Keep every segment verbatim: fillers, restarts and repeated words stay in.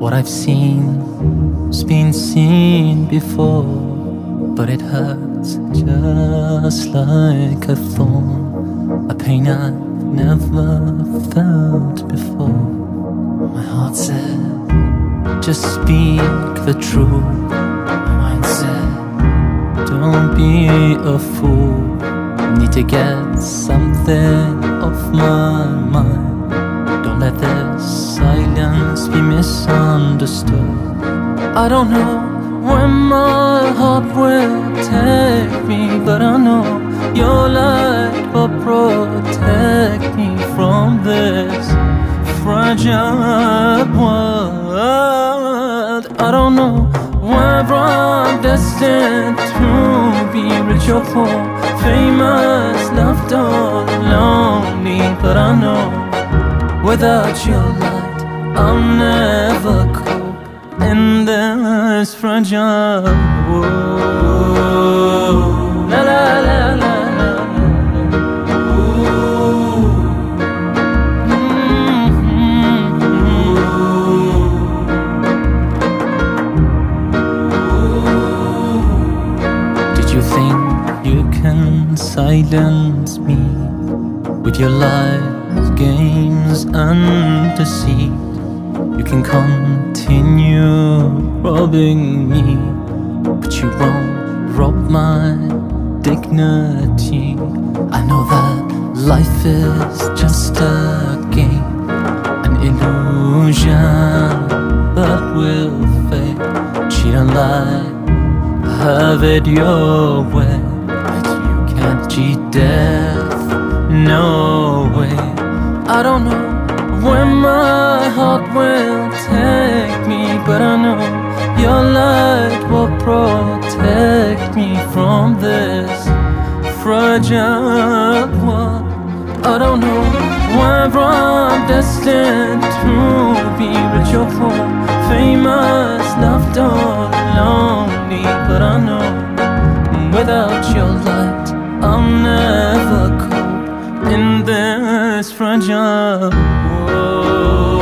What I've seen's been seen before, but it hurts just like a thorn, a pain I've never felt before. My heart said, just speak the truth. My mind said, don't be a fool. Need to get something off my mind. Don't let this silence be misunderstood. I don't know where my heart will take me, but I know your light will protect me from this fragile world. I don't know whether I'm destined to be rich or poor, famous, loved or lonely, but I know without your light I'll never cope in this fragile world. La la la la la. Ooh. Mm-hmm. Ooh. Did you think you can silence me with your lies, games and deceit? You can continue robbing me, but you won't rob my dignity. I know that life is just a game, an illusion that will fade. Cheat and lie, have it your way, but you can't cheat death, no way. I don't know where my heart will take me, but I know your light will protect me from this fragile world. I don't know whether I'm destined to be rich or poor, famous, loved or lonely, but I know without your light I'll never cope in this fragile world.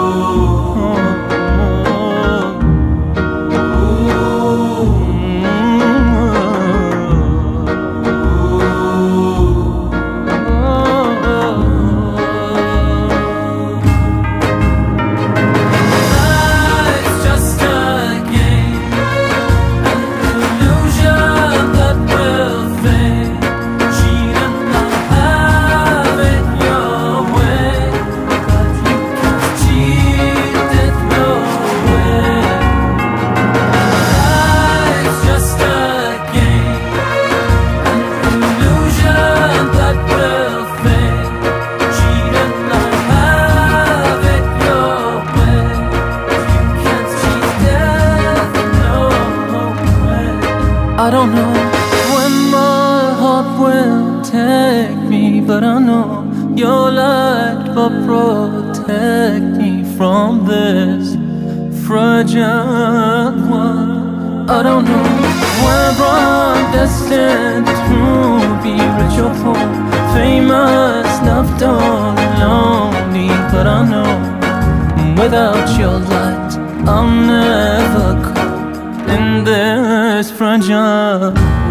I don't know when my heart will take me, but I know your light will protect me from this fragile world. I don't know whether I'm destined to be rich or poor, famous, loved or lonely, but I know without your light I'll never cope in this fragile